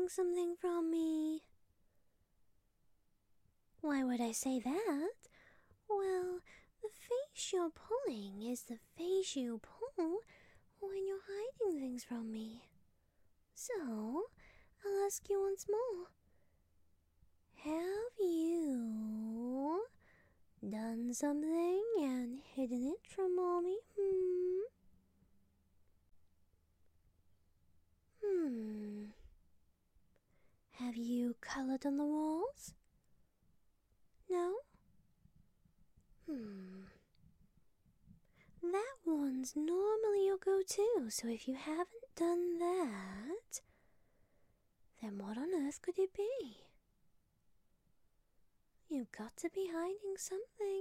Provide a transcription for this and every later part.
hiding something from me? Why would I say that? Well, the face you're pulling is the face you pull when you're hiding things from me. So, I'll ask you once more. Have you done something and hidden it from Mommy? Have you colored on the walls? No? That one's normally your go-to, so if you haven't done that, then what on earth could it be? You've got to be hiding something.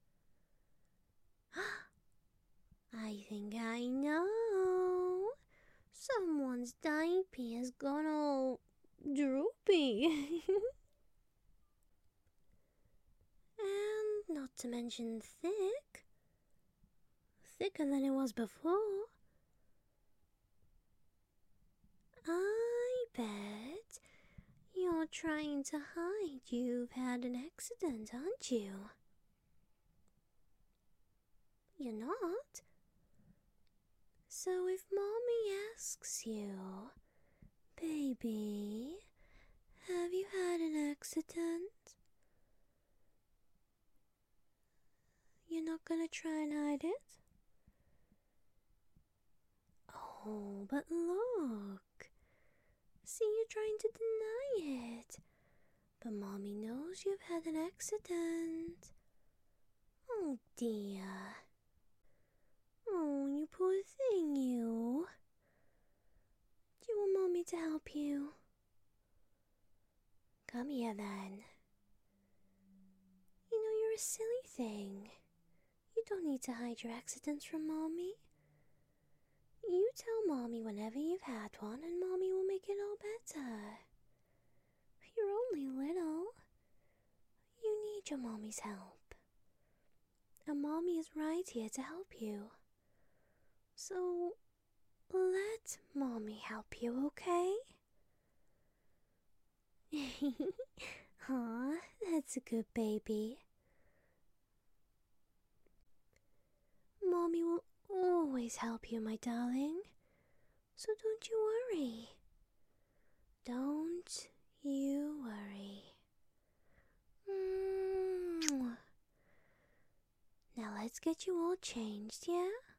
I think I know. Someone's diaper has gone all droopy. And not to mention thick. Thicker than it was before. I bet you're trying to hide you've had an accident, aren't you? You're not? So if Mommy asks you, baby, have you had an accident? You're not gonna try and hide it? Oh, but look. See, you're trying to deny it. But Mommy knows you've had an accident. Oh dear. Oh, you poor thing, you. Do you want Mommy to help you? Come here then. You know you're a silly thing. You don't need to hide your accidents from Mommy. You tell Mommy whenever you've had one and Mommy will make it all better. You're only little. You need your Mommy's help. And Mommy is right here to help you. So, let Mommy help you, okay? Aw, that's a good baby. Mommy will always help you, my darling. So don't you worry. Don't you worry. Now let's get you all changed, yeah?